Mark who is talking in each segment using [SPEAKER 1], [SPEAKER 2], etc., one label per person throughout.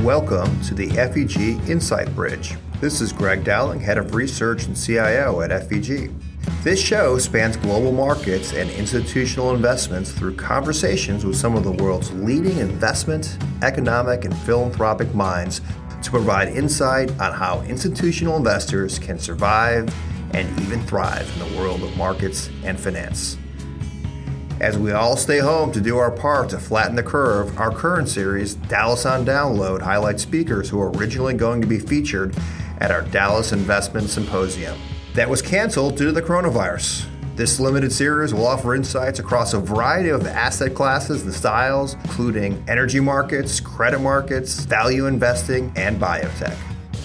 [SPEAKER 1] Welcome to the FEG Insight Bridge. This is Greg Dowling, Head of Research and CIO at FEG. This show spans global markets and institutional investments through conversations with some of the world's leading investment, economic, and philanthropic minds to provide insight on how institutional investors can survive and even thrive in the world of markets and finance. As we all stay home to do our part to flatten the curve, our current series, Dallas on Download, highlights speakers who are originally going to be featured at our Dallas Investment Symposium. That was canceled due to the coronavirus. This limited series will offer insights across a variety of asset classes and styles, including energy markets, credit markets, value investing, and biotech.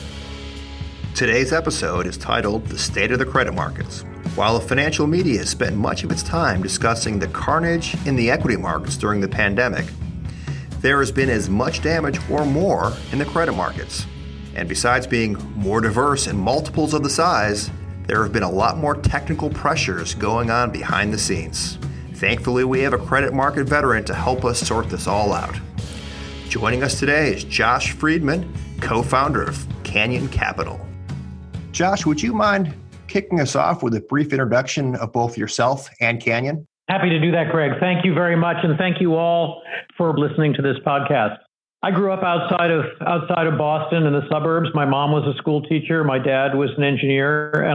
[SPEAKER 1] Today's episode is titled The State of the Credit Markets. While the financial media has spent much of its time discussing the carnage in the equity markets during the pandemic, there has been as much damage or more in the credit markets. And besides being more diverse in multiples of the size, there have been a lot more technical pressures going on behind the scenes. Thankfully, we have a credit market veteran to help us sort this all out. Joining us today is Josh Friedman, co-founder of Canyon Capital. Josh, would you mind kicking us off with a brief introduction of both yourself and Canyon?
[SPEAKER 2] Happy to do that, Greg. Thank you very much, and thank you all for listening to this podcast. I grew up outside of Boston in the suburbs. My mom was a school teacher. My dad was an engineer, and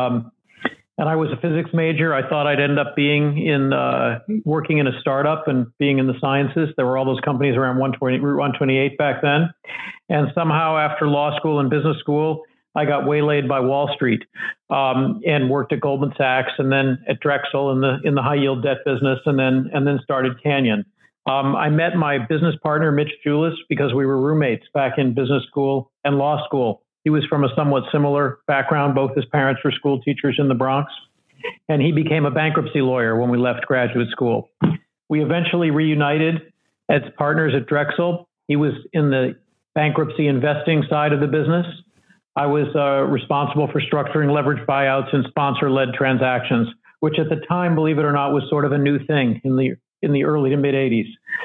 [SPEAKER 2] I was a physics major. I thought I'd end up working in a startup and being in the sciences. There were all those companies around Route 128 back then, and somehow after law school and business school, I got waylaid by Wall Street and worked at Goldman Sachs, and then at Drexel in the high yield debt business, and then started Canyon. I met my business partner, Mitch Julis, because we were roommates back in business school and law school. He was from a somewhat similar background. Both his parents were school teachers in the Bronx, and he became a bankruptcy lawyer when we left graduate school. We eventually reunited as partners at Drexel. He was in the bankruptcy investing side of the business. I was responsible for structuring leveraged buyouts and sponsor-led transactions, which at the time, believe it or not, was sort of a new thing in the early to mid 80s.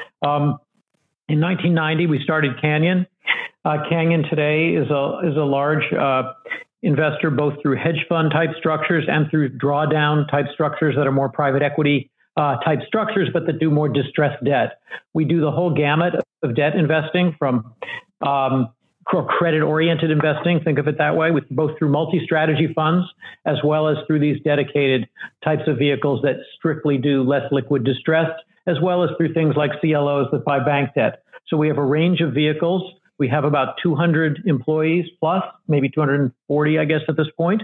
[SPEAKER 2] In 1990, we started Canyon. Canyon today is a large investor both through hedge fund type structures and through drawdown type structures that are more private equity type structures, but that do more distressed debt. We do the whole gamut of debt investing from credit-oriented investing, think of it that way, with both through multi-strategy funds as well as through these dedicated types of vehicles that strictly do less liquid distressed, as well as through things like CLOs that buy bank debt. So we have a range of vehicles. We have about 200 employees plus, maybe 240, I guess, at this point.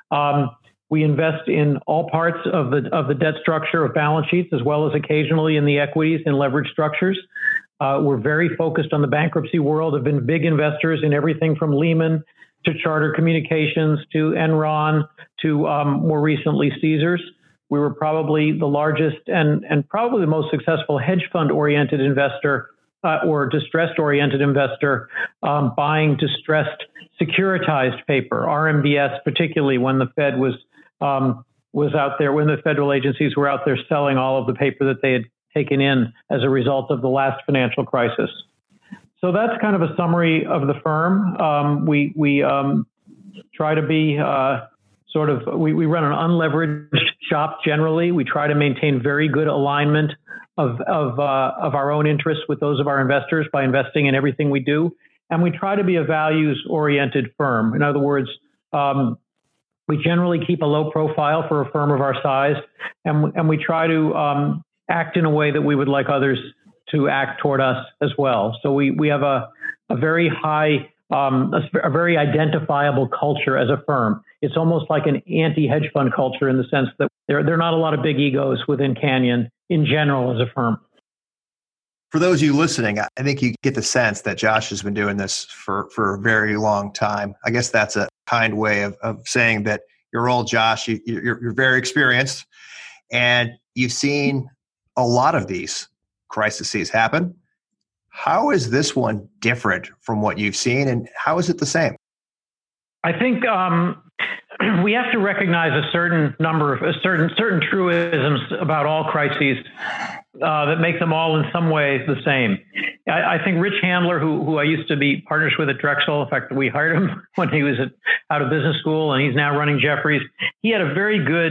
[SPEAKER 2] We invest in all parts of the debt structure of balance sheets, as well as occasionally in the equities and leverage structures. We're very focused on the bankruptcy world, have been big investors in everything from Lehman to Charter Communications to Enron to more recently Caesars. We were probably the largest and probably the most successful hedge fund oriented investor or distressed oriented investor buying distressed securitized paper, RMBS, particularly when the Fed was out there, when the federal agencies were out there selling all of the paper that they had taken in as a result of the last financial crisis. So that's kind of a summary of the firm. We try to be we run an unleveraged shop generally. We try to maintain very good alignment of our own interests with those of our investors by investing in everything we do. And we try to be a values-oriented firm. In other words, we generally keep a low profile for a firm of our size, and we try to act in a way that we would like others to act toward us as well. So we have a very high, a very identifiable culture as a firm. It's almost like an anti-hedge fund culture in the sense that there are not a lot of big egos within Canyon in general as a firm.
[SPEAKER 1] For those of you listening, I think you get the sense that Josh has been doing this for a very long time. I guess that's a kind way of saying that you're old, Josh. You're very experienced, and you've seen a lot of these crises happen. How is this one different from what you've seen, and how is it the same?
[SPEAKER 2] I think we have to recognize a certain truisms about all crises that make them all in some ways the same. I think Rich Handler, who I used to be partners with at Drexel, in fact, we hired him when he was out of business school, and he's now running Jefferies. He had a very good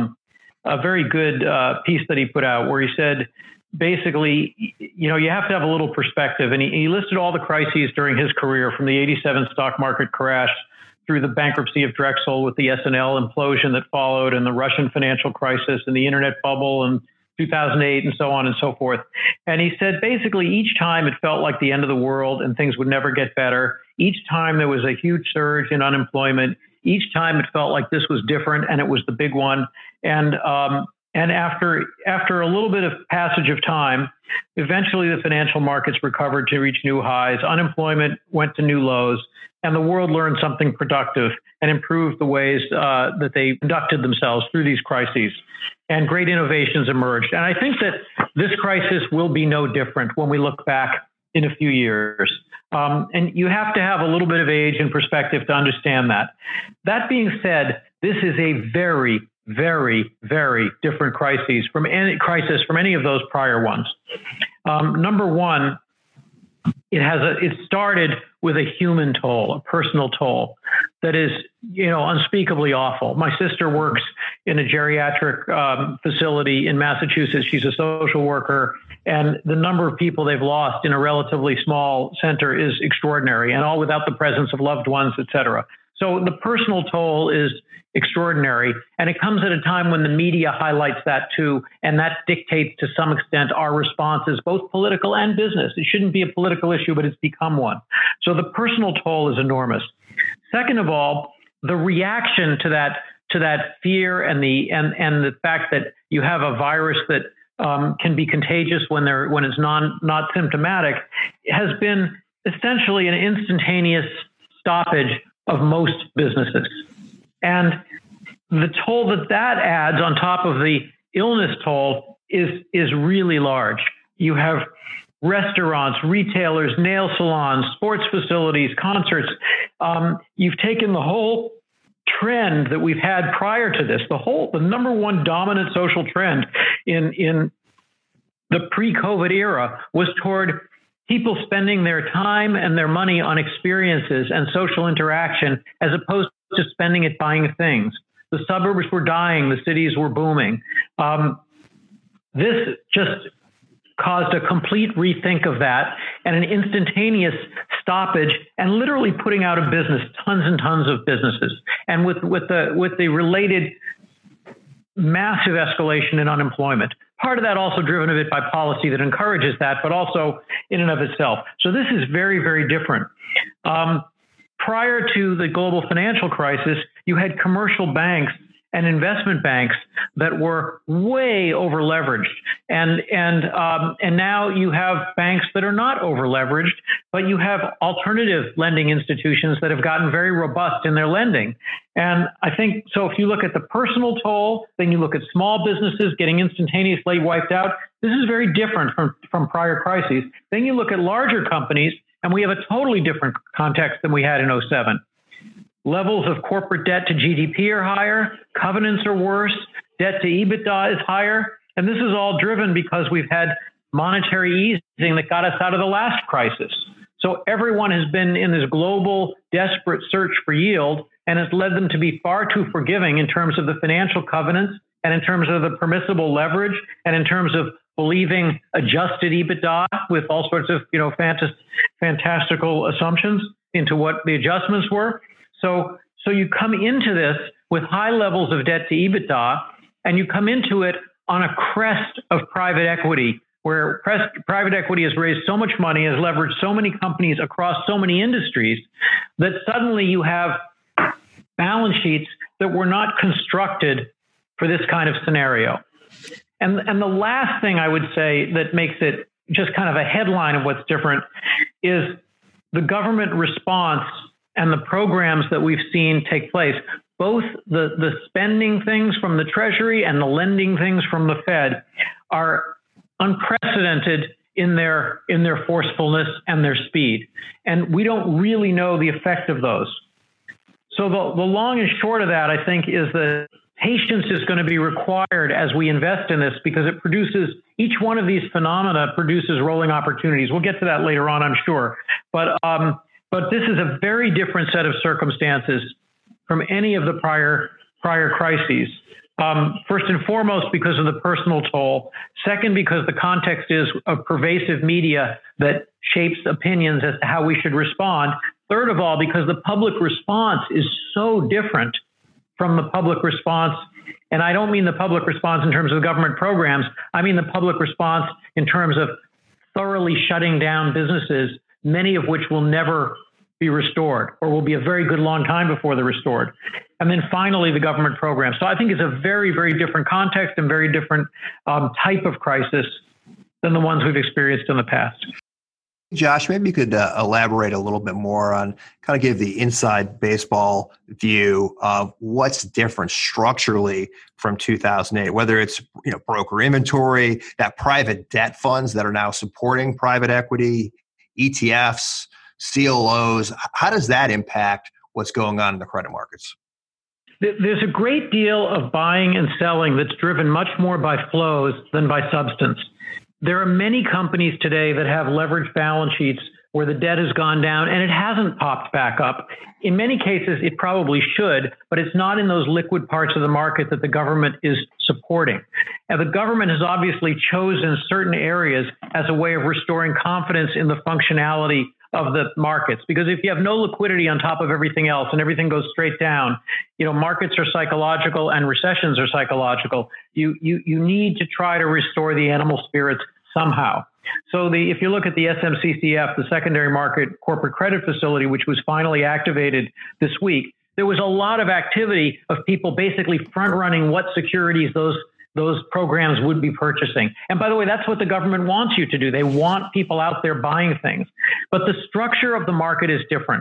[SPEAKER 2] piece that he put out where he said, basically, you have to have a little perspective. And he listed all the crises during his career, from the 87 stock market crash through the bankruptcy of Drexel with the S&L implosion that followed, and the Russian financial crisis and the internet bubble and 2008 and so on and so forth. And he said, basically, each time it felt like the end of the world and things would never get better. Each time there was a huge surge in unemployment. Each time it felt like this was different and it was the big one. And after a little bit of passage of time, eventually the financial markets recovered to reach new highs. Unemployment went to new lows, and the world learned something productive and improved the ways that they conducted themselves through these crises. And great innovations emerged. And I think that this crisis will be no different when we look back in a few years. And you have to have a little bit of age and perspective to understand that. That being said, this is a very, very, very different crisis from any of those prior ones. Number one, it started with a human toll, a personal toll that is, unspeakably awful. My sister works in a geriatric facility in Massachusetts. She's a social worker, and the number of people they've lost in a relatively small center is extraordinary, and all without the presence of loved ones, et cetera. So the personal toll is extraordinary, and it comes at a time when the media highlights that too, and that dictates to some extent our responses, both political and business. It shouldn't be a political issue, but it's become one. So the personal toll is enormous. Second of all, the reaction to that fear and the fact that you have a virus that can be contagious when it's not symptomatic has been essentially an instantaneous stoppage of most businesses. And the toll that adds on top of the illness toll is really large. You have restaurants, retailers, nail salons, sports facilities, concerts. You've taken the whole trend that we've had prior to this, the number one dominant social trend in the pre-COVID era was toward people spending their time and their money on experiences and social interaction as opposed to spending it buying things. The suburbs were dying. The cities were booming. This just caused a complete rethink of that and an instantaneous stoppage and literally putting out of business tons and tons of businesses. And with the related massive escalation in unemployment. Part of that also driven a bit by policy that encourages that, but also in and of itself. So this is very, very different. Prior to the global financial crisis, you had commercial banks and investment banks that were way over leveraged. And now you have banks that are not over leveraged, but you have alternative lending institutions that have gotten very robust in their lending. And I think, so if you look at the personal toll, then you look at small businesses getting instantaneously wiped out, this is very different from prior crises. Then you look at larger companies, and we have a totally different context than we had in 2007. Levels of corporate debt to GDP are higher, covenants are worse, debt to EBITDA is higher. And this is all driven because we've had monetary easing that got us out of the last crisis. So everyone has been in this global, desperate search for yield, and has led them to be far too forgiving in terms of the financial covenants and in terms of the permissible leverage and in terms of believing adjusted EBITDA with all sorts of, fantastical assumptions into what the adjustments were. So you come into this with high levels of debt to EBITDA, and you come into it on a crest of private equity, where private equity has raised so much money, has leveraged so many companies across so many industries, that suddenly you have balance sheets that were not constructed for this kind of scenario. And the last thing I would say that makes it just kind of a headline of what's different is the government response and the programs that we've seen take place, both the spending things from the Treasury and the lending things from the Fed, are unprecedented in their forcefulness and their speed. And we don't really know the effect of those. So the long and short of that, I think, is that patience is going to be required as we invest in this, because it produces, each one of these phenomena produces rolling opportunities. We'll get to that later on, I'm sure. But this is a very different set of circumstances from any of the prior crises. First and foremost, because of the personal toll. Second, because the context is of pervasive media that shapes opinions as to how we should respond. Third of all, because the public response is so different from the public response. And I don't mean the public response in terms of government programs. I mean the public response in terms of thoroughly shutting down businesses, many of which will never be restored, or will be a very good long time before they're restored. And then finally, the government program. So I think it's a very, very different context and very different type of crisis than the ones we've experienced in the past.
[SPEAKER 1] Josh, maybe you could elaborate a little bit more on, kind of give the inside baseball view of what's different structurally from 2008, whether it's broker inventory, that private debt funds that are now supporting private equity, ETFs, CLOs. How does that impact what's going on in the credit markets?
[SPEAKER 2] There's a great deal of buying and selling that's driven much more by flows than by substance. There are many companies today that have leveraged balance sheets where the debt has gone down and it hasn't popped back up. In many cases, it probably should, but it's not in those liquid parts of the market that the government is supporting. And the government has obviously chosen certain areas as a way of restoring confidence in the functionality of the markets. Because if you have no liquidity on top of everything else and everything goes straight down, markets are psychological and recessions are psychological. You need to try to restore the animal spirits somehow. So if you look at the SMCCF, the secondary market corporate credit facility, which was finally activated this week, there was a lot of activity of people basically front running what securities those programs would be purchasing. And by the way, that's what the government wants you to do. They want people out there buying things. But the structure of the market is different.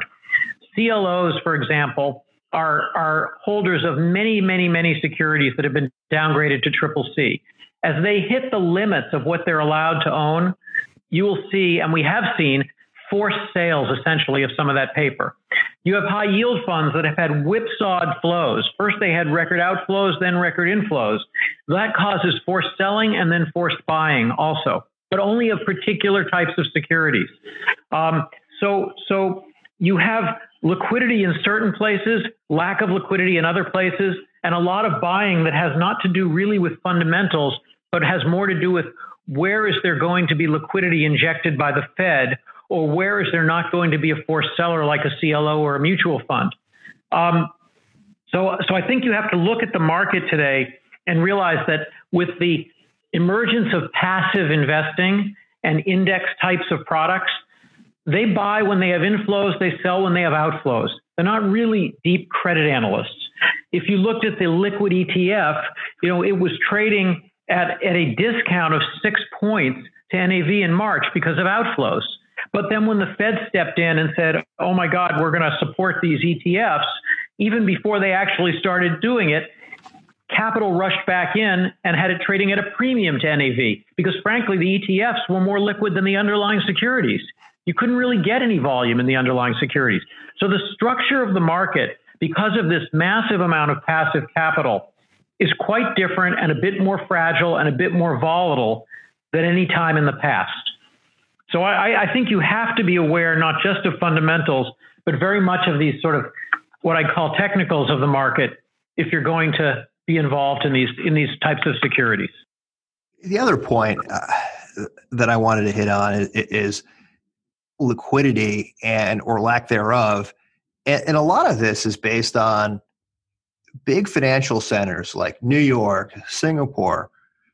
[SPEAKER 2] CLOs, for example, are holders of many, many, many securities that have been downgraded to CCC. As they hit the limits of what they're allowed to own, you will see, and we have seen, forced sales essentially of some of that paper. You have high yield funds that have had whipsawed flows. First they had record outflows, then record inflows. That causes forced selling and then forced buying also, but only of particular types of securities. So you have liquidity in certain places, lack of liquidity in other places, and a lot of buying that has not to do really with fundamentals, but has more to do with where is there going to be liquidity injected by the Fed, or where is there not going to be a forced seller like a CLO or a mutual fund. So I think you have to look at the market today and realize that with the emergence of passive investing and index types of products, they buy when they have inflows, they sell when they have outflows. They're not really deep credit analysts. If you looked at the liquid ETF, it was trading at a discount of 6 points to NAV in March because of outflows. But then when the Fed stepped in and said, oh my God, we're going to support these ETFs, even before they actually started doing it, capital rushed back in and had it trading at a premium to NAV because frankly, the ETFs were more liquid than the underlying securities. You couldn't really get any volume in the underlying securities. So the structure of the market, because of this massive amount of passive capital, is quite different and a bit more fragile and a bit more volatile than any time in the past. So I think you have to be aware not just of fundamentals, but very much of these sort of what I call technicals of the market if you're going to be involved in these types of securities.
[SPEAKER 1] The other point that I wanted to hit on is liquidity or lack thereof. And a lot of this is based on big financial centers like New York, Singapore,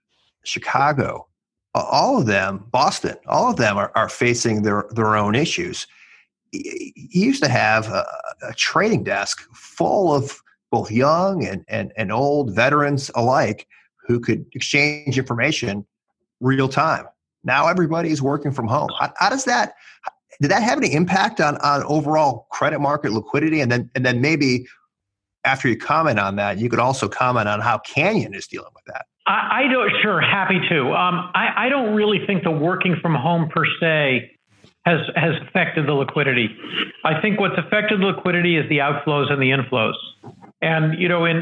[SPEAKER 1] Chicago, all of them, Boston, all of them are facing their own issues. You used to have a trading desk full of both young and old veterans alike who could exchange information real time. Now everybody's working from home. How does that? Did that have any impact on overall credit market liquidity? And then maybe after you comment on that, you could also comment on how Canyon is dealing with that.
[SPEAKER 2] I don't. Sure, happy to. I don't really think the working from home per se has affected the liquidity. I think what's affected the liquidity is the outflows and the inflows. And,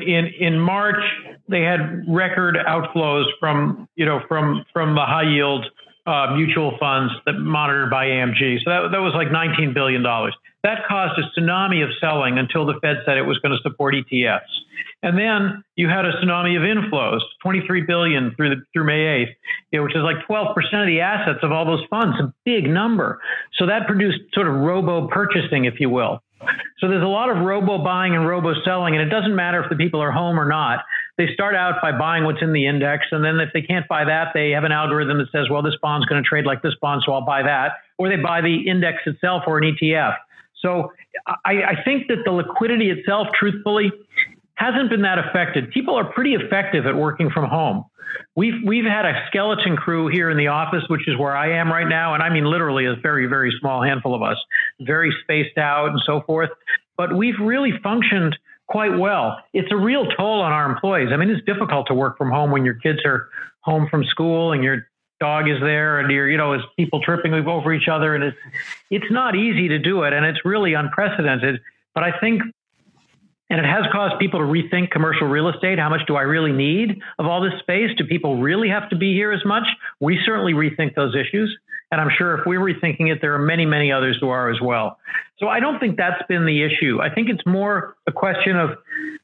[SPEAKER 2] in March, they had record outflows from the high yield mutual funds that monitored by AMG. So that was like $19 billion. That caused a tsunami of selling until the Fed said it was going to support ETFs. And then you had a tsunami of inflows, 23 billion through May 8th, which is like 12% of the assets of all those funds, a big number. So that produced sort of robo purchasing, if you will. So there's a lot of robo buying and robo selling, and it doesn't matter if the people are home or not. They start out by buying what's in the index, and then if they can't buy that, they have an algorithm that says, well, this bond's going to trade like this bond, so I'll buy that. Or they buy the index itself or an ETF. So I think that the liquidity itself, truthfully, hasn't been that affected. People are pretty effective at working from home. We've had a skeleton crew here in the office, which is where I am right now. And I mean, literally a very, very small handful of us, very spaced out and so forth. But we've really functioned quite well. It's a real toll on our employees. I mean, it's difficult to work from home when your kids are home from school and your dog is there and it's people tripping over each other. And it's not easy to do it. And it's really unprecedented. But I think, and it has caused people to rethink commercial real estate. How much do I really need of all this space? Do people really have to be here as much? We certainly rethink those issues. And I'm sure if we're rethinking it, there are many, many others who are as well. So I don't think that's been the issue. I think it's more a question of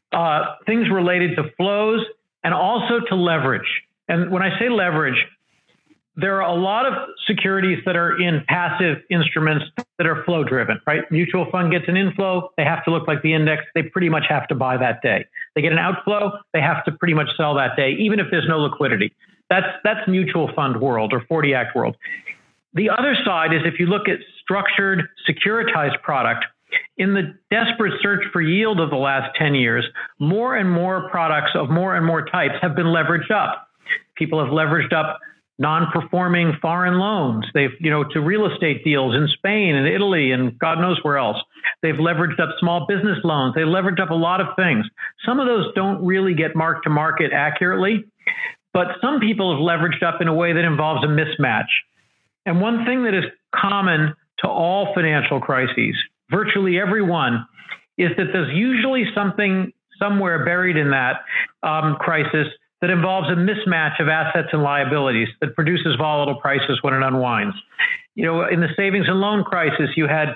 [SPEAKER 2] things related to flows and also to leverage. And when I say leverage, there are a lot of securities that are in passive instruments that are flow driven, right? Mutual fund gets an inflow, they have to look like the index. They pretty much have to buy that day. They get an outflow, they have to pretty much sell that day, even if there's no liquidity. That's mutual fund world or 40 Act world. The other side is if you look at structured securitized product, in the desperate search for yield of the last 10 years, more and more products of more and more types have been leveraged up. People have leveraged up non-performing foreign loans. They've, to real estate deals in Spain and Italy and God knows where else. They've leveraged up small business loans. They leveraged up a lot of things. Some of those don't really get marked to market accurately, but some people have leveraged up in a way that involves a mismatch. And one thing that is common to all financial crises, virtually every one, is that there's usually something somewhere buried in that crisis that involves a mismatch of assets and liabilities that produces volatile prices when it unwinds. In the savings and loan crisis, you had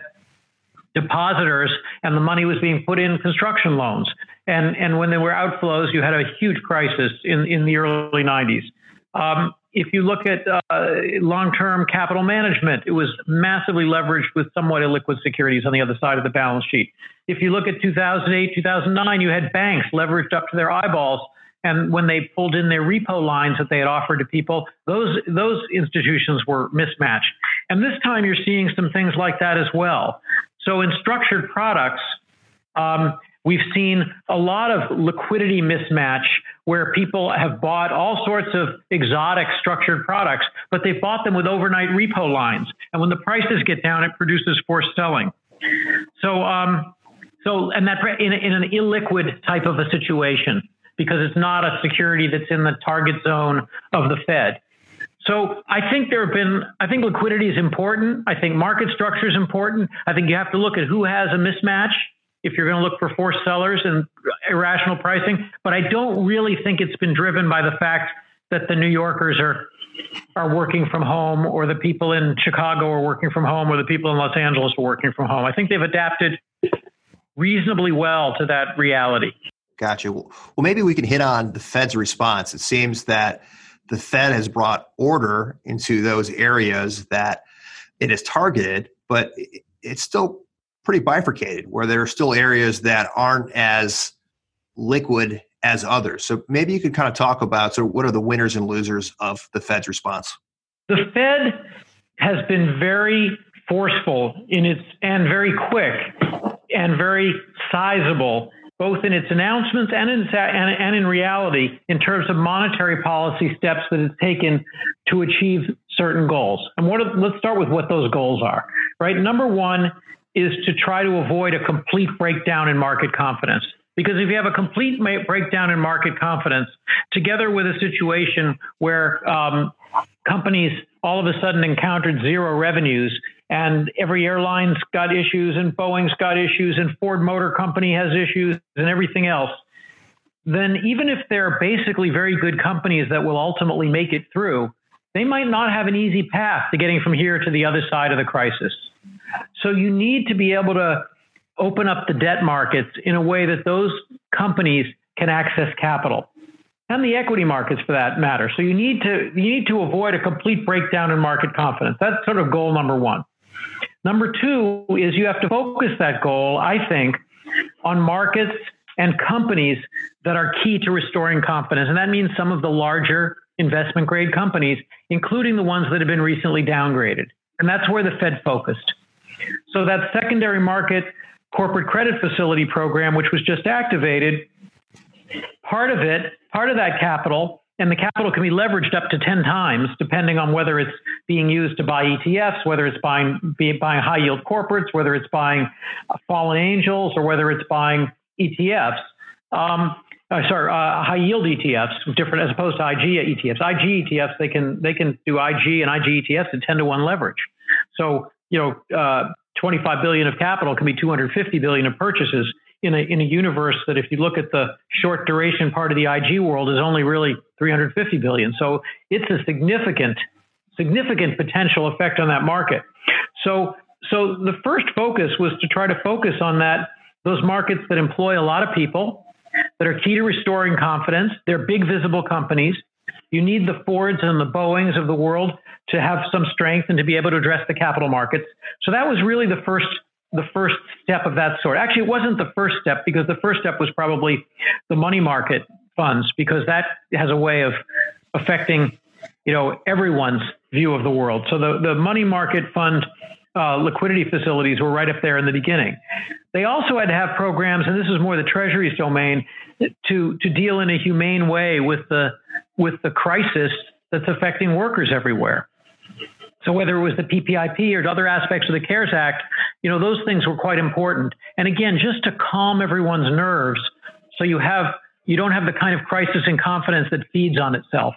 [SPEAKER 2] depositors and the money was being put in construction loans. And when there were outflows, you had a huge crisis in the early 90s. If you look at long-term capital management, it was massively leveraged with somewhat illiquid securities on the other side of the balance sheet. If you look at 2008, 2009, you had banks leveraged up to their eyeballs. And when they pulled in their repo lines that they had offered to people, those institutions were mismatched. And this time you're seeing some things like that as well. So in structured products, we've seen a lot of liquidity mismatch where people have bought all sorts of exotic structured products, but they've bought them with overnight repo lines. And when the prices get down, it produces forced selling. So and that in an illiquid type of a situation, because it's not a security that's in the target zone of the Fed. So I think liquidity is important. I think market structure is important. I think you have to look at who has a mismatch if you're going to look for forced sellers and irrational pricing. But I don't really think it's been driven by the fact that the New Yorkers are working from home, or the people in Chicago are working from home, or the people in Los Angeles are working from home. I think they've adapted reasonably well to that reality.
[SPEAKER 1] Gotcha. Well, maybe we can hit on the Fed's response. It seems that the Fed has brought order into those areas that it has targeted, but it's still pretty bifurcated, where there are still areas that aren't as liquid as others. So maybe you could kind of talk about, so what are the winners and losers of the Fed's response?
[SPEAKER 2] The Fed has been very forceful and very quick and very sizable, both in its announcements and in reality, in terms of monetary policy steps that it's taken to achieve certain goals. And let's start with what those goals are, right? Number one is to try to avoid a complete breakdown in market confidence. Because if you have a complete breakdown in market confidence, together with a situation where companies all of a sudden encountered zero revenues and every airline's got issues, and Boeing's got issues, and Ford Motor Company has issues, and everything else, then even if they're basically very good companies that will ultimately make it through, they might not have an easy path to getting from here to the other side of the crisis. So you need to be able to open up the debt markets in a way that those companies can access capital, and the equity markets for that matter. So you need to avoid a complete breakdown in market confidence. That's sort of goal number one. Number two is you have to focus that goal, I think, on markets and companies that are key to restoring confidence. And that means some of the larger investment grade companies, including the ones that have been recently downgraded. And that's where the Fed focused. So that secondary market corporate credit facility program, which was just activated, part of that capital, and the capital can be leveraged up to 10 times, depending on whether it's being used to buy ETFs, whether it's buying high yield corporates, whether it's buying fallen angels, or whether it's buying ETFs. High yield ETFs, different as opposed to IG ETFs. IG ETFs, they can do IG and IG ETFs at 10 to 1 leverage. So 25 billion of capital can be 250 billion of purchases in a universe that, if you look at the short duration part of the IG world, is only really 350 billion. So it's a significant potential effect on that market. So the first focus was to try to focus on those markets that employ a lot of people, that are key to restoring confidence. They're big, visible companies. You need the Fords and the Boeings of the world to have some strength and to be able to address the capital markets. So that was really the first step of that sort. Actually, it wasn't the first step, because the first step was probably the money market funds, because that has a way of affecting, everyone's view of the world. So the money market fund liquidity facilities were right up there in the beginning. They also had to have programs, and this is more the Treasury's domain, to deal in a humane way with the crisis that's affecting workers everywhere. So whether it was the PPIP or other aspects of the CARES Act, those things were quite important. And again, just to calm everyone's nerves, so you don't have the kind of crisis in confidence that feeds on itself.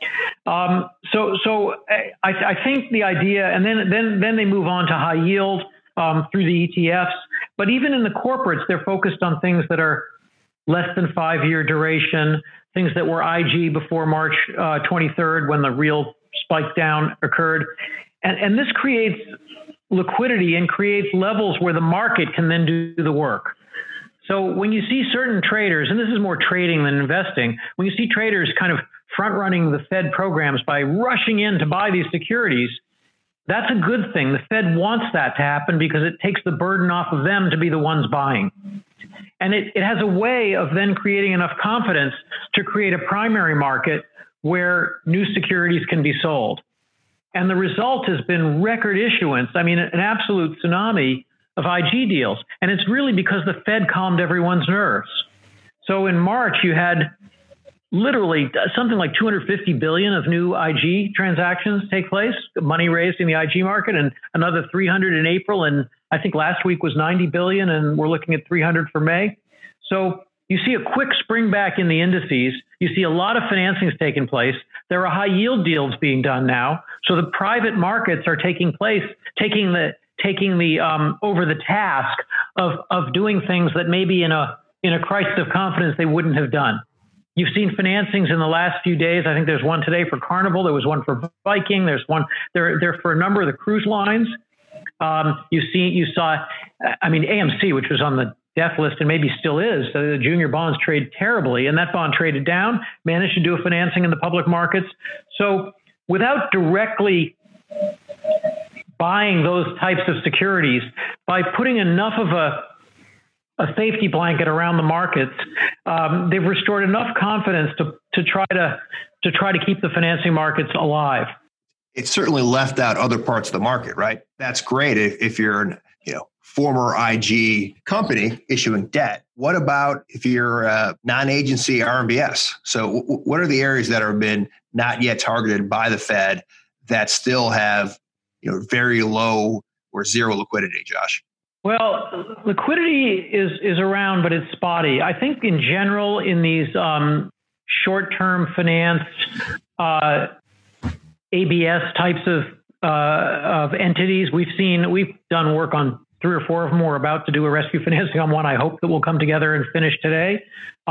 [SPEAKER 2] So I think the idea, and then they move on to high yield through the ETFs. But even in the corporates, they're focused on things that are less than 5-year duration, things that were IG before March 23rd, when the real spike down occurred. And this creates liquidity and creates levels where the market can then do the work. So when you see certain traders, and this is more trading than investing, when you see traders kind of front running the Fed programs by rushing in to buy these securities, that's a good thing. The Fed wants that to happen because it takes the burden off of them to be the ones buying. And it has a way of then creating enough confidence to create a primary market where new securities can be sold. And the result has been record issuance. I mean, an absolute tsunami of IG deals. And it's really because the Fed calmed everyone's nerves. So in March, you had literally something like 250 billion of new IG transactions take place, money raised in the IG market, and another 300 in April. And I think last week was 90 billion, and we're looking at 300 for May. So you see a quick spring back in the indices. You see a lot of financings taking place. There are high yield deals being done now. So the private markets are taking the over the task of doing things that maybe in a crisis of confidence they wouldn't have done. You've seen financings in the last few days. I think there's one today for Carnival. There was one for Viking. There's one there for a number of the cruise lines. You saw, AMC, which was on the death list and maybe still is. So the junior bonds trade terribly, and that bond traded down, managed to do a financing in the public markets. So without directly buying those types of securities, by putting enough of a safety blanket around the markets, they've restored enough confidence to try to keep the financing markets alive.
[SPEAKER 1] It certainly left out other parts of the market, right? That's great if you're an former IG company issuing debt. What about if you're a non-agency RMBS? So what are the areas that have been not yet targeted by the Fed that still have very low or zero liquidity, Josh?
[SPEAKER 2] Well, liquidity is around, but it's spotty. I think in general, in these short-term finance, ABS types of of entities. We've done work on 3 or 4 of them. We're about to do a rescue financing on one. I hope that will come together and finish today.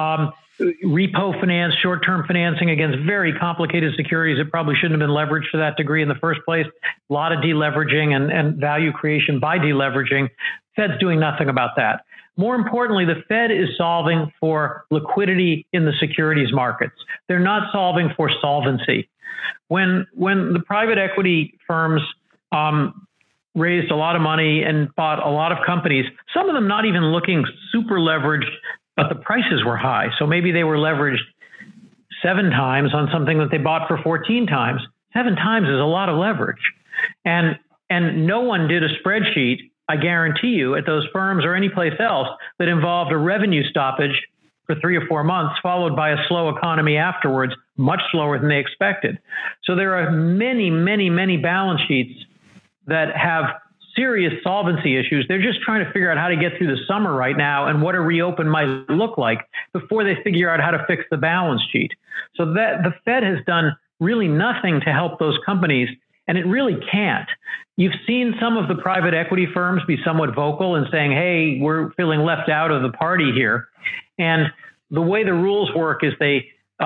[SPEAKER 2] Repo finance, short-term financing against very complicated securities that probably shouldn't have been leveraged to that degree in the first place. A lot of deleveraging and value creation by deleveraging. Fed's doing nothing about that. More importantly, the Fed is solving for liquidity in the securities markets. They're not solving for solvency. When the private equity firms raised a lot of money and bought a lot of companies, some of them not even looking super leveraged, but the prices were high. So maybe they were leveraged 7 times on something that they bought for 14 times. 7 times is a lot of leverage. And no one did a spreadsheet, I guarantee you, at those firms or any place else that involved a revenue stoppage for 3 or 4 months, followed by a slow economy afterwards, much slower than they expected. So there are many, many, many balance sheets that have serious solvency issues. They're just trying to figure out how to get through the summer right now and what a reopen might look like before they figure out how to fix the balance sheet. So that the Fed has done really nothing to help those companies, and it really can't. You've seen some of the private equity firms be somewhat vocal and saying, hey, we're feeling left out of the party here. And the way the rules work is there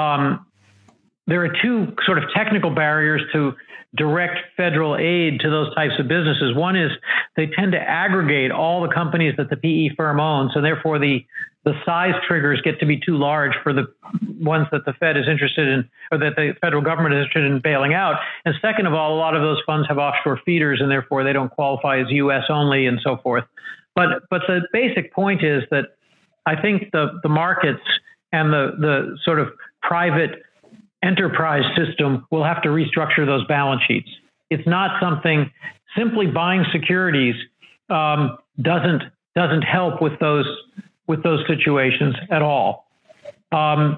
[SPEAKER 2] are 2 sort of technical barriers to direct federal aid to those types of businesses. One is they tend to aggregate all the companies that the PE firm owns, and therefore the size triggers get to be too large for the ones that the Fed is interested in, or that the federal government is interested in bailing out. And second of all, a lot of those funds have offshore feeders, and therefore they don't qualify as U.S. only and so forth. But the basic point is that I think the markets and the sort of private enterprise system will have to restructure those balance sheets. It's not something, simply buying securities doesn't help with those situations at all. There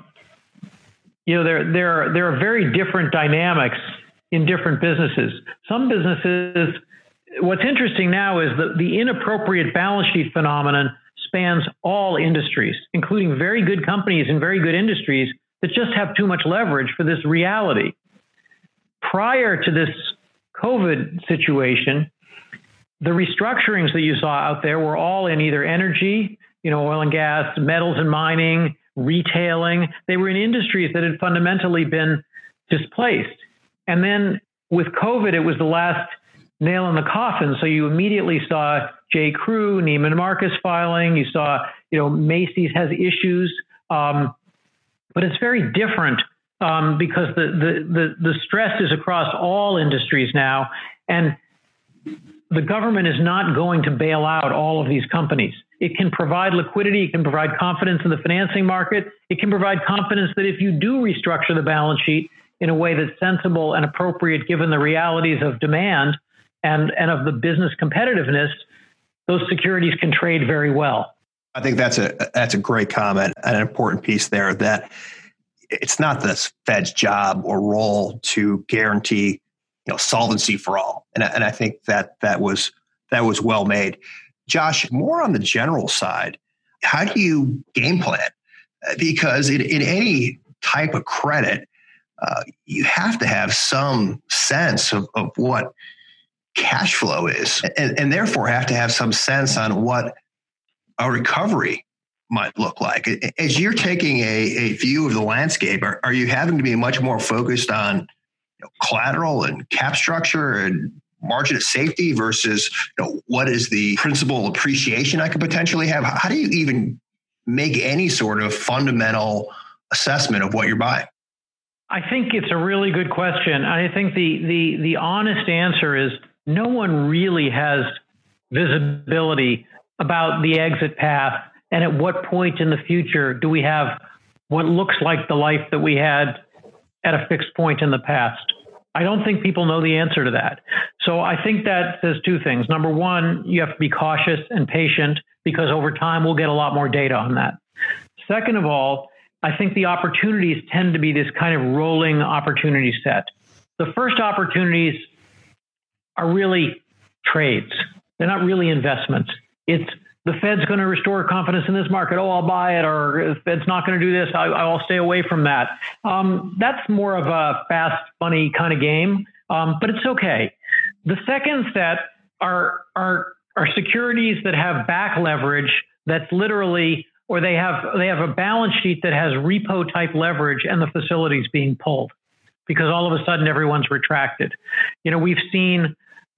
[SPEAKER 2] are very different dynamics in different businesses. Some businesses, what's interesting now is that the inappropriate balance sheet phenomenon spans all industries, including very good companies and very good industries that just have too much leverage for this reality. Prior to this COVID situation, the restructurings that you saw out there were all in either energy, oil and gas, metals and mining, retailing. They were in industries that had fundamentally been displaced. And then with COVID, it was the last nail in the coffin. So you immediately saw J. Crew, Neiman Marcus filing. You saw, Macy's has issues. But it's very different because the stress is across all industries now. And the government is not going to bail out all of these companies. It can provide liquidity. It can provide confidence in the financing market. It can provide confidence that if you do restructure the balance sheet in a way that's sensible and appropriate given the realities of demand and of the business competitiveness, those securities can trade very well.
[SPEAKER 1] I think that's a great comment and an important piece there, that it's not the Fed's job or role to guarantee solvency for all. And I think that was well made. Josh, more on the general side, how do you game plan? Because in any type of credit, you have to have some sense of what cash flow is, and therefore have to have some sense on what a recovery might look like. As you're taking a view of the landscape, are you having to be much more focused on collateral and cap structure and margin of safety versus what is the principal appreciation I could potentially have? How do you even make any sort of fundamental assessment of what you're buying?
[SPEAKER 2] I think it's a really good question. I think the honest answer is no one really has visibility about the exit path and at what point in the future do we have what looks like the life that we had at a fixed point in the past. I don't think people know the answer to that. So I think that says 2 things. Number one, you have to be cautious and patient because over time we'll get a lot more data on that. Second of all, I think the opportunities tend to be this kind of rolling opportunity set. The first opportunities are really trades. They're not really investments. It's the Fed's going to restore confidence in this market. Oh, I'll buy it. Or the Fed's not going to do this. I'll stay away from that. That's more of a fast, funny kind of game, but it's okay. The second set are securities that have back leverage that's literally, or they have a balance sheet that has repo type leverage and the facility's being pulled because all of a sudden everyone's retracted. We've seen,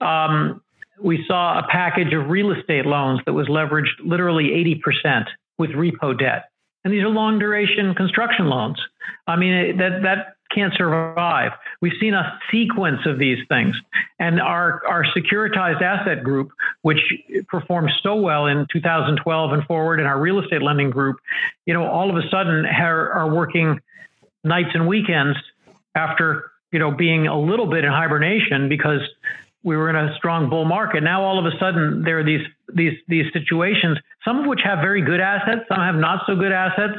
[SPEAKER 2] we saw a package of real estate loans that was leveraged literally 80% with repo debt. And these are long duration construction loans. I mean, that can't survive. We've seen a sequence of these things. And our securitized asset group, which performed so well in 2012 and forward, and our real estate lending group, all of a sudden are working nights and weekends after, being a little bit in hibernation because we were in a strong bull market. Now, all of a sudden, there are these situations, some of which have very good assets, some have not so good assets.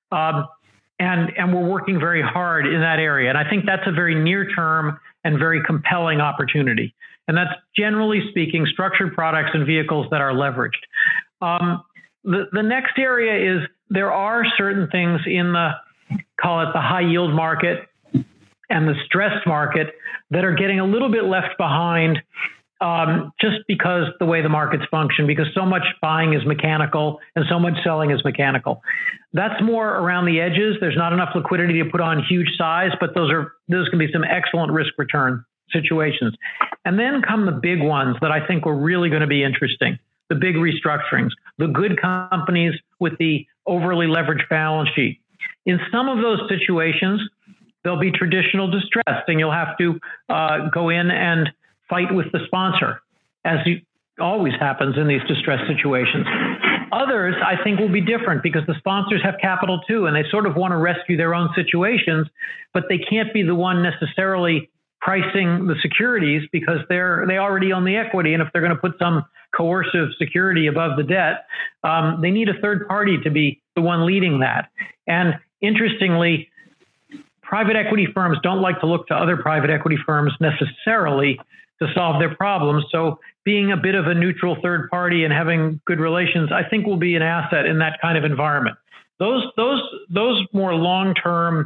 [SPEAKER 2] And we're working very hard in that area. And I think that's a very near-term and very compelling opportunity. And that's, generally speaking, structured products and vehicles that are leveraged. The next area is there are certain things in call it the high yield market and the stressed market that are getting a little bit left behind just because the way the markets function, because so much buying is mechanical and so much selling is mechanical. That's more around the edges. There's not enough liquidity to put on huge size, but those can be some excellent risk return situations. And then come the big ones that I think are really going to be interesting. The big restructurings, the good companies with the overly leveraged balance sheet. In some of those situations, there'll be traditional distress, and you'll have to go in and fight with the sponsor, as always happens in these distressed situations. Others, I think, will be different because the sponsors have capital too, and they sort of want to rescue their own situations, but they can't be the one necessarily pricing the securities because they already own the equity, and if they're going to put some coercive security above the debt, they need a third party to be the one leading that. And interestingly, private equity firms don't like to look to other private equity firms necessarily to solve their problems. So being a bit of a neutral third party and having good relations, I think will be an asset in that kind of environment. Those more long-term,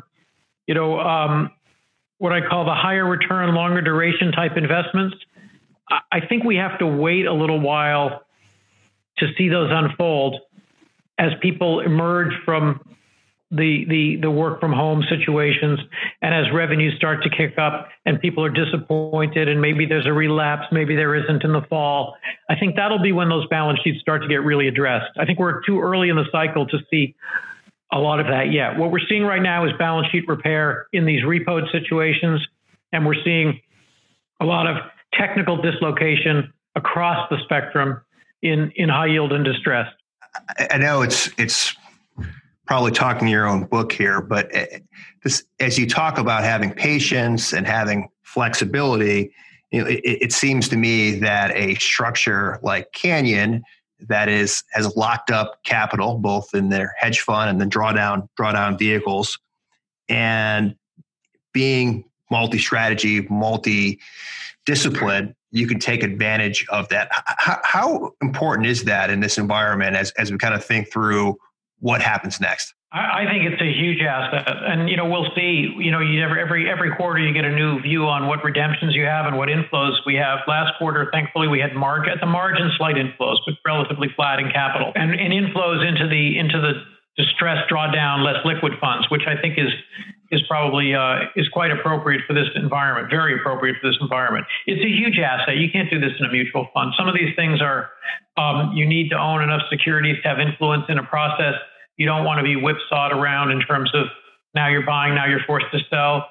[SPEAKER 2] what I call the higher return, longer duration type investments, I think we have to wait a little while to see those unfold as people emerge from the work from home situations and as revenues start to kick up and people are disappointed and maybe there's a relapse, maybe there isn't in the fall. I think that'll be when those balance sheets start to get really addressed. I think we're too early in the cycle to see a lot of that yet. What we're seeing right now is balance sheet repair in these repoed situations, and we're seeing a lot of technical dislocation across the spectrum in high yield and distressed.
[SPEAKER 1] I know it's probably talking your own book here, but this, as you talk about having patience and having flexibility, it seems to me that a structure like Canyon that has locked up capital, both in their hedge fund and then drawdown vehicles, and being multi-strategy, multi-discipline, you can take advantage of that. How important is that in this environment as we kind of think through what happens next?
[SPEAKER 2] I think it's a huge asset, and we'll see. Every quarter you get a new view on what redemptions you have and what inflows we have. Last quarter, thankfully, we had at the margin slight inflows, but relatively flat in capital, and inflows into the distressed drawdown, less liquid funds, which I think is probably is quite appropriate for this environment. Very appropriate for this environment. It's a huge asset. You can't do this in a mutual fund. Some of these things are you need to own enough securities to have influence in a process. You don't want to be whipsawed around in terms of now you're buying, now you're forced to sell.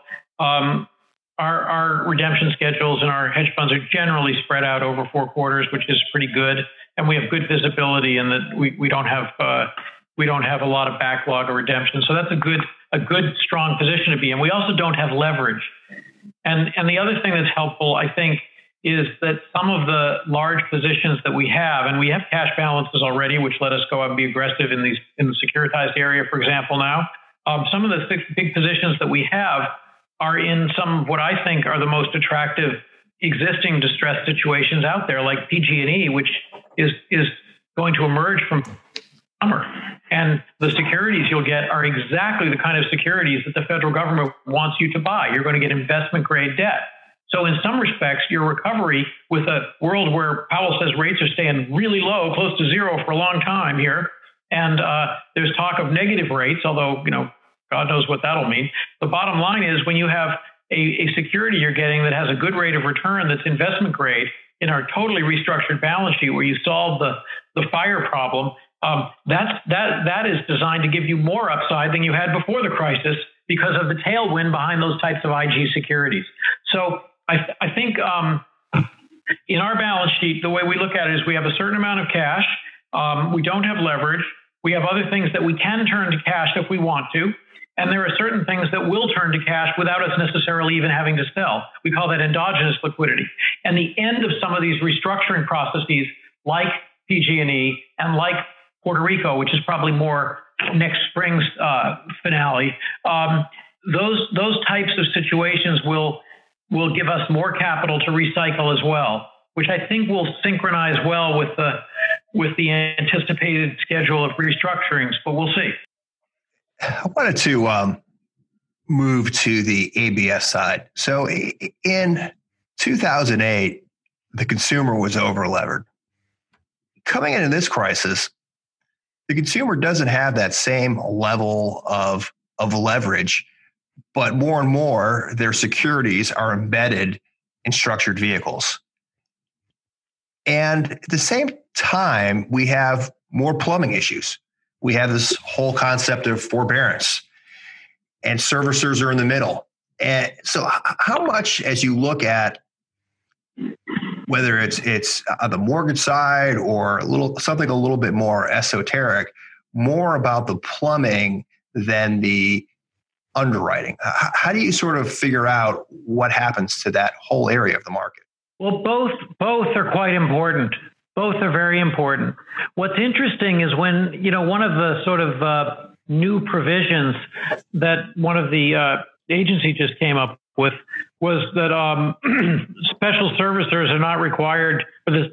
[SPEAKER 2] Our redemption schedules and our hedge funds are generally spread out over 4 quarters, which is pretty good, and we have good visibility in that we don't have a lot of backlog or redemption. So that's a good strong position to be in. We also don't have leverage, and the other thing that's helpful, I think, is that some of the large positions that we have, and we have cash balances already, which let us go out and be aggressive in the securitized area, for example, now. Some of the big positions that we have are in some of what I think are the most attractive existing distressed situations out there, like PG&E, which is going to emerge from summer. And the securities you'll get are exactly the kind of securities that the federal government wants you to buy. You're going to get investment grade debt. So in some respects, your recovery with a world where Powell says rates are staying really low, close to zero for a long time here, and there's talk of negative rates, although, God knows what that'll mean. The bottom line is when you have a security you're getting that has a good rate of return that's investment grade in our totally restructured balance sheet where you solve the fire problem, that is designed to give you more upside than you had before the crisis because of the tailwind behind those types of IG securities. So I think in our balance sheet, the way we look at it is we have a certain amount of cash. We don't have leverage. We have other things that we can turn to cash if we want to. And there are certain things that will turn to cash without us necessarily even having to sell. We call that endogenous liquidity. And the end of some of these restructuring processes like PG&E and like Puerto Rico, which is probably more next spring's finale, those types of situations will give us more capital to recycle as well, which I think will synchronize well with the anticipated schedule of restructurings, but we'll see.
[SPEAKER 1] I wanted to move to the ABS side. So in 2008, the consumer was over-levered. Coming into this crisis, the consumer doesn't have that same level of leverage, but more and more their securities are embedded in structured vehicles. And at the same time, we have more plumbing issues. We have this whole concept of forbearance, and servicers are in the middle. And so how much, as you look at whether it's on the mortgage side or something a little bit more esoteric, more about the plumbing than the underwriting, how do you sort of figure out what happens to that whole area of the market?
[SPEAKER 2] Well, both are quite important. Both are very important. What's interesting is when, one of the sort of new provisions that one of the agency just came up with was that special servicers are not required for this,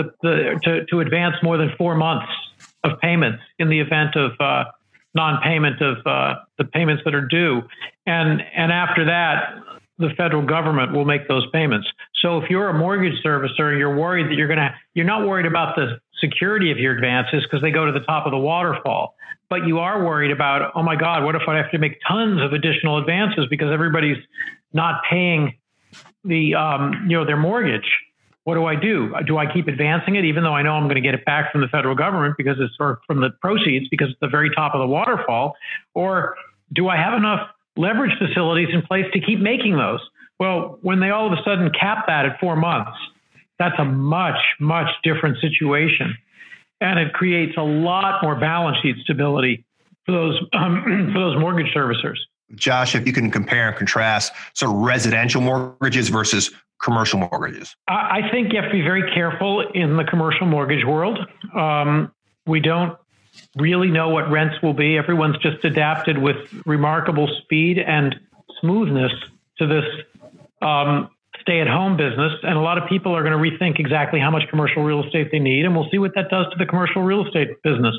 [SPEAKER 2] to advance more than 4 months of payments in the event of non-payment of the payments that are due. And after that, the federal government will make those payments. So if you're a mortgage servicer, you're worried that you're not worried about the security of your advances because they go to the top of the waterfall, but you are worried about, oh my God, what if I have to make tons of additional advances because everybody's not paying their mortgage? What do I do? Do I keep advancing it even though I know I'm going to get it back from the federal government because it's or from the proceeds because it's the very top of the waterfall? Or do I have enough leverage facilities in place to keep making those? Well, when they all of a sudden cap that at 4 months, that's a much, much different situation. And it creates a lot more balance sheet stability for those mortgage servicers.
[SPEAKER 1] Josh, if you can compare and contrast sort of residential mortgages versus commercial mortgages.
[SPEAKER 2] I think you have to be very careful in the commercial mortgage world. We don't really know what rents will be. Everyone's just adapted with remarkable speed and smoothness to this stay-at-home business. And a lot of people are going to rethink exactly how much commercial real estate they need. And we'll see what that does to the commercial real estate business.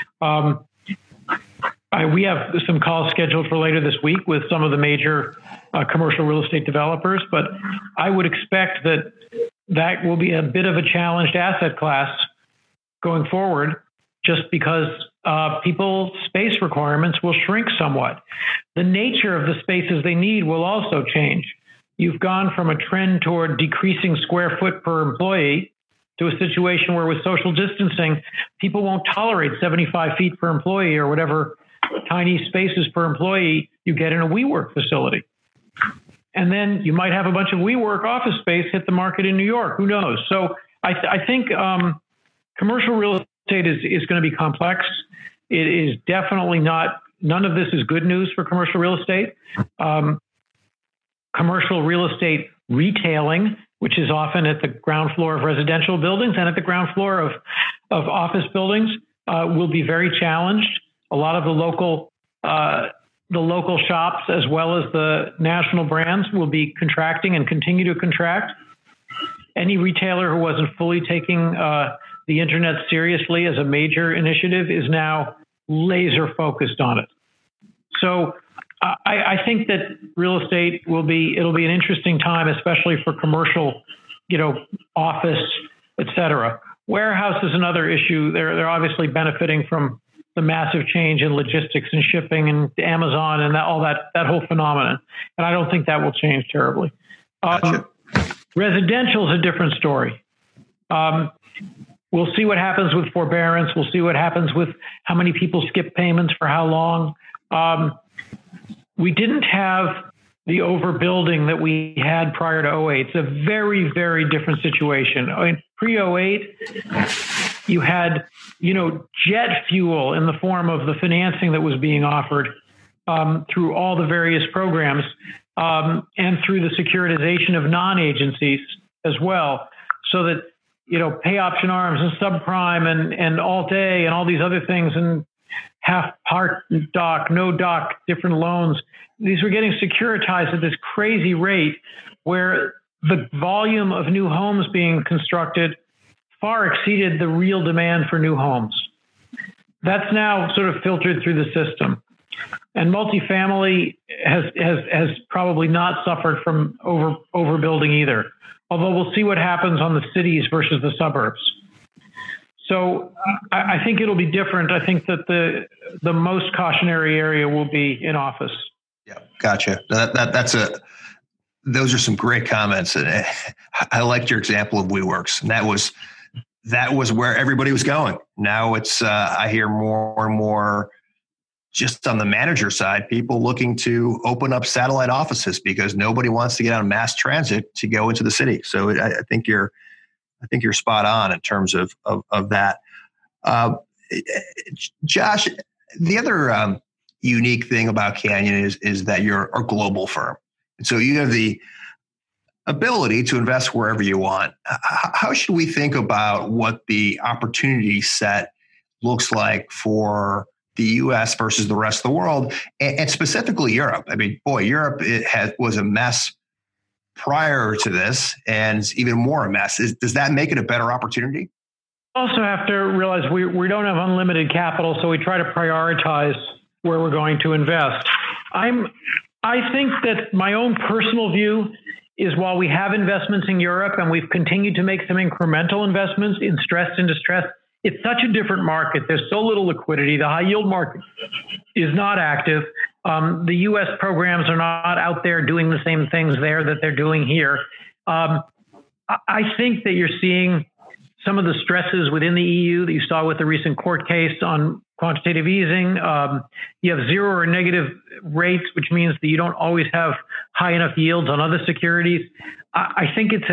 [SPEAKER 2] We have some calls scheduled for later this week with some of the major commercial real estate developers, but I would expect that will be a bit of a challenged asset class going forward, just because people's space requirements will shrink somewhat. The nature of the spaces they need will also change. You've gone from a trend toward decreasing square foot per employee to a situation where with social distancing, people won't tolerate 75 feet per employee or whatever tiny spaces per employee you get in a WeWork facility. And then you might have a bunch of WeWork office space hit the market in New York. Who knows? So I think commercial real estate is going to be complex. It is definitely none of this is good news for commercial real estate. Commercial real estate retailing, which is often at the ground floor of residential buildings and at the ground floor of office buildings, will be very challenged. A lot of the local shops, as well as the national brands, will be contracting and continue to contract. Any retailer who wasn't fully taking the internet seriously as a major initiative is now laser focused on it. So I think that real estate it'll be an interesting time, especially for commercial, office, et cetera. Warehouse is another issue. They're obviously benefiting from the massive change in logistics and shipping and Amazon and that whole phenomenon. And I don't think that will change terribly.
[SPEAKER 1] Gotcha.
[SPEAKER 2] Residential is a different story. We'll see what happens with forbearance. We'll see what happens with how many people skip payments for how long. We didn't have the overbuilding that we had prior to 2008. It's a very, very different situation. Pre-2008, you had, jet fuel in the form of the financing that was being offered through all the various programs and through the securitization of non-agencies as well. So that, pay option arms and subprime and Alt-A and all these other things and half part doc, no doc, different loans. These were getting securitized at this crazy rate where the volume of new homes being constructed far exceeded the real demand for new homes. That's now sort of filtered through the system. And multifamily has probably not suffered from overbuilding either, although we'll see what happens on the cities versus the suburbs. So I think it'll be different. I think that the most cautionary area will be in office.
[SPEAKER 1] Yeah, gotcha. Those are some great comments, and I liked your example of WeWorks. And that was where everybody was going. Now it's I hear more and more just on the manager side, people looking to open up satellite offices because nobody wants to get on mass transit to go into the city. So I think you're spot on in terms of that. Josh, the other unique thing about Canyon is that you're a global firm. And so you have the ability to invest wherever you want. How should we think about what the opportunity set looks like for the U.S. versus the rest of the world, and specifically Europe? I mean, boy, Europe was a mess prior to this, and it's even more a mess. Does that make it a better opportunity?
[SPEAKER 2] Also have to realize we don't have unlimited capital, so we try to prioritize where we're going to invest. I think that my own personal view is while we have investments in Europe and we've continued to make some incremental investments in stressed and distressed, it's such a different market. There's so little liquidity. The high yield market is not active. The U.S. programs are not out there doing the same things there that they're doing here. I think that you're seeing some of the stresses within the EU that you saw with the recent court case on quantitative easing. You have zero or negative rates, which means that you don't always have high enough yields on other securities. I think it's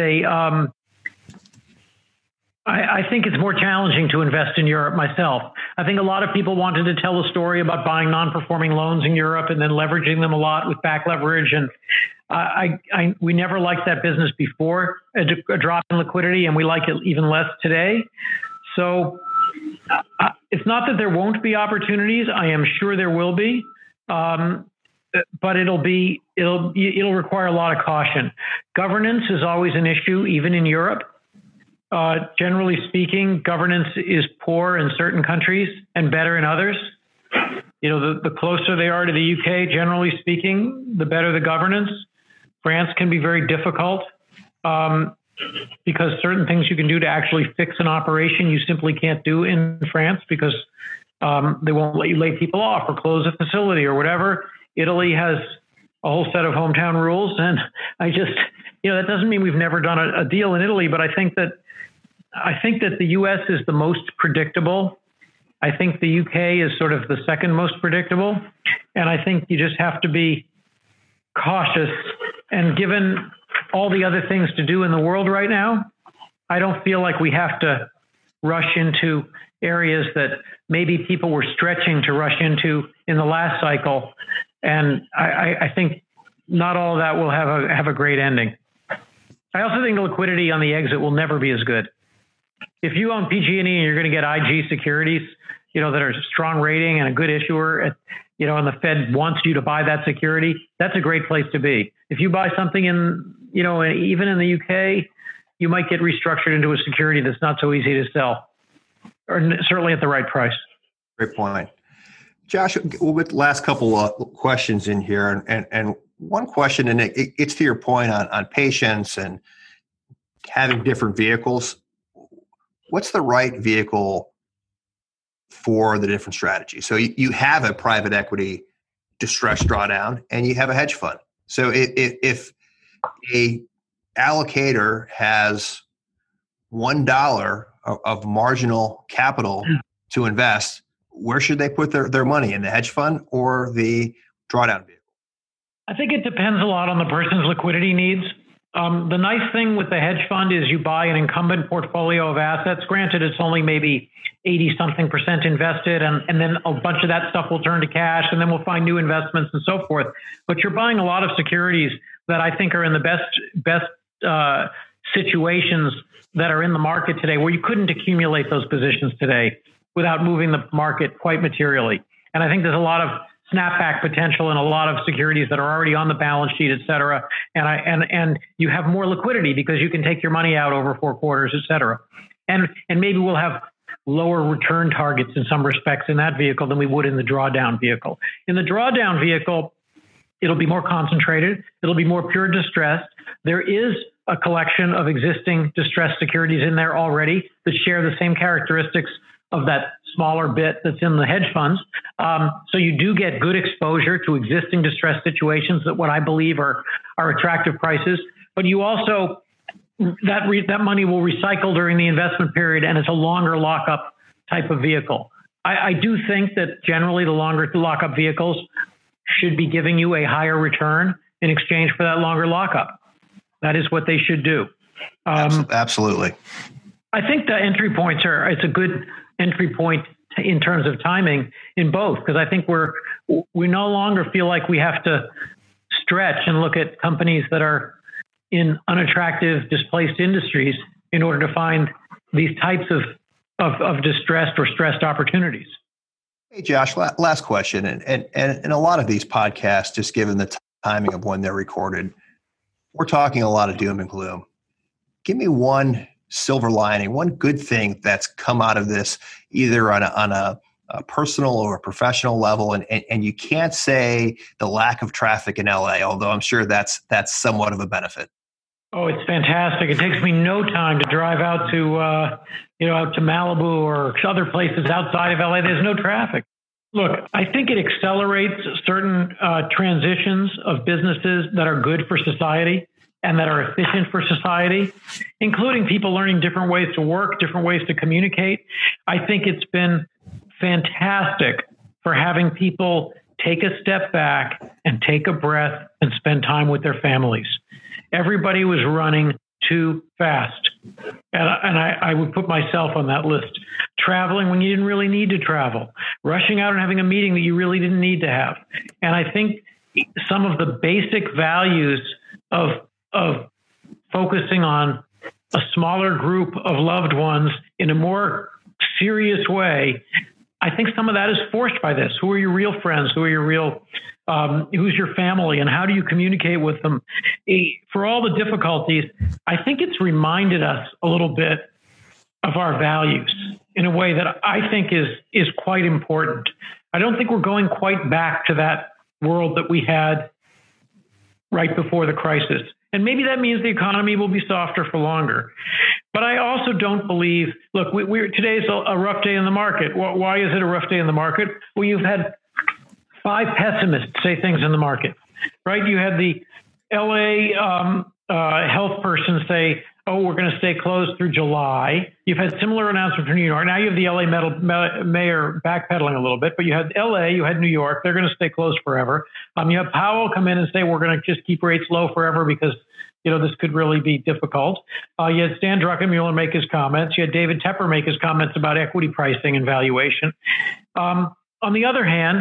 [SPEAKER 2] I think it's more challenging to invest in Europe myself. I think a lot of people wanted to tell a story about buying non-performing loans in Europe and then leveraging them a lot with back leverage. And we never liked that business before a drop in liquidity, and we like it even less today. So it's not that there won't be opportunities. I am sure there will be, but it'll require a lot of caution. Governance is always an issue, even in Europe. Generally speaking, governance is poor in certain countries and better in others. The closer they are to the UK, generally speaking, the better the governance. France can be very difficult because certain things you can do to actually fix an operation you simply can't do in France because they won't let you lay people off or close a facility or whatever. Italy has a whole set of hometown rules, and that doesn't mean we've never done a deal in Italy, but I think that the U.S. is the most predictable. I think the UK is sort of the second most predictable. And I think you just have to be cautious. And given all the other things to do in the world right now, I don't feel like we have to rush into areas that maybe people were stretching to rush into in the last cycle. And I think not all of that will have a great ending. I also think the liquidity on the exit will never be as good. If you own PG&E and you're going to get IG securities, that are a strong rating and a good issuer, and the Fed wants you to buy that security, that's a great place to be. If you buy something in, even in the UK, you might get restructured into a security that's not so easy to sell, or certainly at the right price.
[SPEAKER 1] Great point. Josh, we'll get the last couple of questions in here. And one question, and it gets to your point on patience and having different vehicles. What's the right vehicle for the different strategies? So you have a private equity distressed drawdown and you have a hedge fund. So if a allocator has $1 of marginal capital to invest, where should they put their money, in the hedge fund or the drawdown vehicle?
[SPEAKER 2] I think it depends a lot on the person's liquidity needs. The nice thing with the hedge fund is you buy an incumbent portfolio of assets. Granted, it's only maybe 80-something% invested, and then a bunch of that stuff will turn to cash, and then we'll find new investments and so forth. But you're buying a lot of securities that I think are in the best situations that are in the market today, where you couldn't accumulate those positions today without moving the market quite materially. And I think there's a lot of snapback potential in a lot of securities that are already on the balance sheet, et cetera. And you have more liquidity because you can take your money out over 4 quarters, et cetera. And maybe we'll have lower return targets in some respects in that vehicle than we would in the drawdown vehicle. In the drawdown vehicle, it'll be more concentrated. It'll be more pure distressed. There is a collection of existing distressed securities in there already that share the same characteristics of that smaller bit that's in the hedge funds. So you do get good exposure to existing distressed situations that what I believe are attractive prices. But you also, that money will recycle during the investment period, and it's a longer lockup type of vehicle. I do think that generally the longer lockup vehicles should be giving you a higher return in exchange for that longer lockup. That is what they should do.
[SPEAKER 1] Absolutely.
[SPEAKER 2] I think the entry points it's a good entry point in terms of timing in both, because I think we no longer feel like we have to stretch and look at companies that are in unattractive, displaced industries in order to find these types of distressed or stressed opportunities.
[SPEAKER 1] Hey, Josh, last question. And a lot of these podcasts, just given the timing of when they're recorded, we're talking a lot of doom and gloom. Give me one silver lining, one good thing that's come out of this, either on a personal or a professional level. And you can't say the lack of traffic in LA, although I'm sure that's somewhat of a benefit.
[SPEAKER 2] Oh, it's fantastic. It takes me no time to drive out to, out to Malibu or other places outside of LA. There's no traffic. Look, I think it accelerates certain transitions of businesses that are good for society and that are efficient for society, including people learning different ways to work, different ways to communicate. I think it's been fantastic for having people take a step back and take a breath and spend time with their families. Everybody was running too fast. And I would put myself on that list. Traveling when you didn't really need to travel. Rushing out and having a meeting that you really didn't need to have. And I think some of the basic values of focusing on a smaller group of loved ones in a more serious way, I think some of that is forced by this. Who are your real friends? Who are your real, who's your family, and how do you communicate with them? For all the difficulties, I think it's reminded us a little bit of our values in a way that I think is quite important. I don't think we're going quite back to that world that we had right before the crisis. And maybe that means the economy will be softer for longer. But I also don't believe, look, today's a rough day in the market. Why is it a rough day in the market? Well, you've had 5 pessimists say things in the market, right? You had the LA health person say, oh, we're going to stay closed through July. You've had similar announcements from New York. Now you have the LA mayor backpedaling a little bit, but you had LA, you had New York. They're going to stay closed forever. You have Powell come in and say, we're going to just keep rates low forever because, this could really be difficult. You had Stan Druckenmiller make his comments. You had David Tepper make his comments about equity pricing and valuation. On the other hand,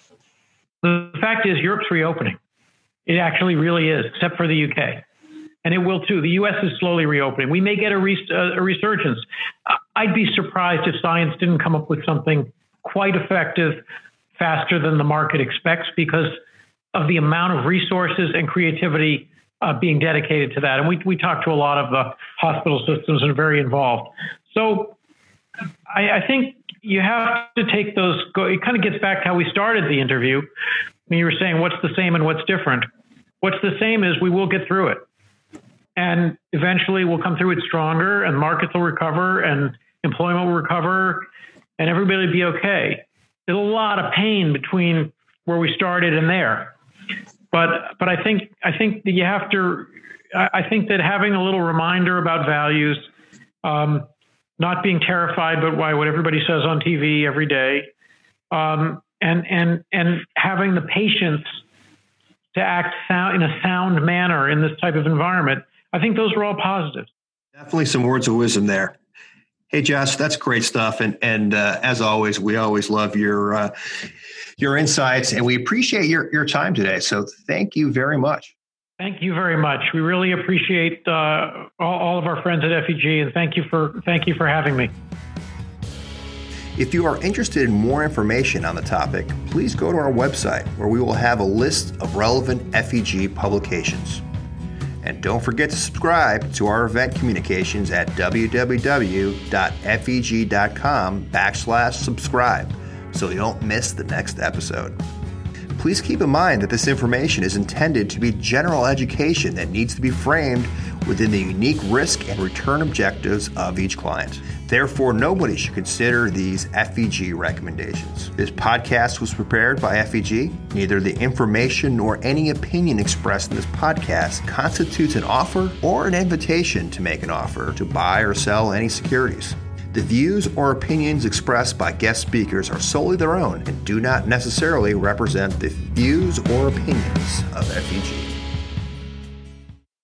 [SPEAKER 2] the fact is Europe's reopening. It actually really is, except for the UK. And it will too. The U.S. is slowly reopening. We may get a resurgence. I'd be surprised if science didn't come up with something quite effective faster than the market expects because of the amount of resources and creativity being dedicated to that. And we talk to a lot of the hospital systems and are very involved. So I think you have to take those, it kind of gets back to how we started the interview. I mean, you were saying what's the same and what's different. What's the same is we will get through it. And eventually we'll come through it stronger, and markets will recover, and employment will recover, and everybody will be okay. There's a lot of pain between where we started and there. But I think that you have to, I think that having a little reminder about values, not being terrified by what everybody says on TV every day, and having the patience to act in a sound manner in this type of environment, I think those are all positives.
[SPEAKER 1] Definitely some words of wisdom there. Hey, Josh, that's great stuff. And as always, we always love your insights, and we appreciate your time today. So thank you very much.
[SPEAKER 2] Thank you very much. We really appreciate all of our friends at FEG, and thank you for having me.
[SPEAKER 1] If you are interested in more information on the topic, please go to our website, where we will have a list of relevant FEG publications. And don't forget to subscribe to our event communications at www.feg.com/subscribe so you don't miss the next episode. Please keep in mind that this information is intended to be general education that needs to be framed within the unique risk and return objectives of each client. Therefore, nobody should consider these FEG recommendations. This podcast was prepared by FEG. Neither the information nor any opinion expressed in this podcast constitutes an offer or an invitation to make an offer to buy or sell any securities. The views or opinions expressed by guest speakers are solely their own and do not necessarily represent the views or opinions of FEG.